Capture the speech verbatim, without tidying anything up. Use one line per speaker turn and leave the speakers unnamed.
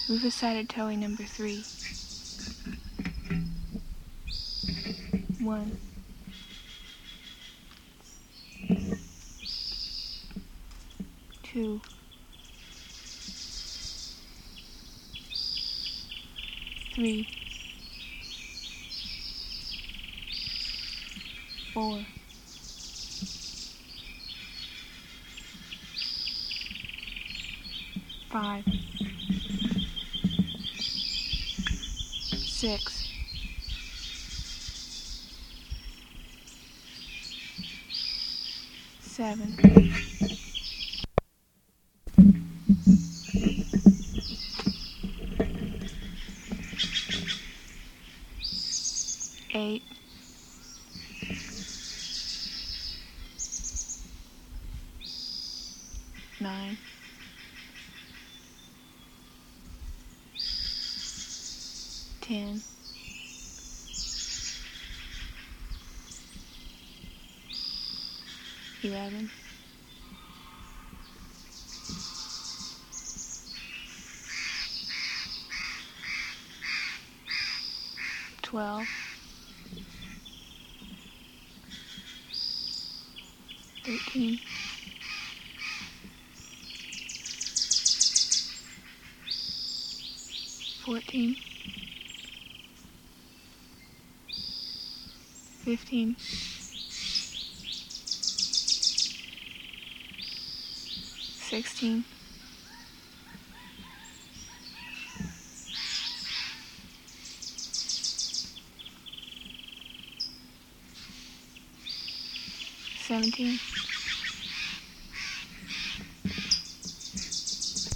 Move aside at toey number three. One. Two. Three. Four. Five. Six. Seven. Eight. Nine. Ten. Eleven. Twelve. Thirteen. Fourteen. Fifteen. Sixteen. Seventeen.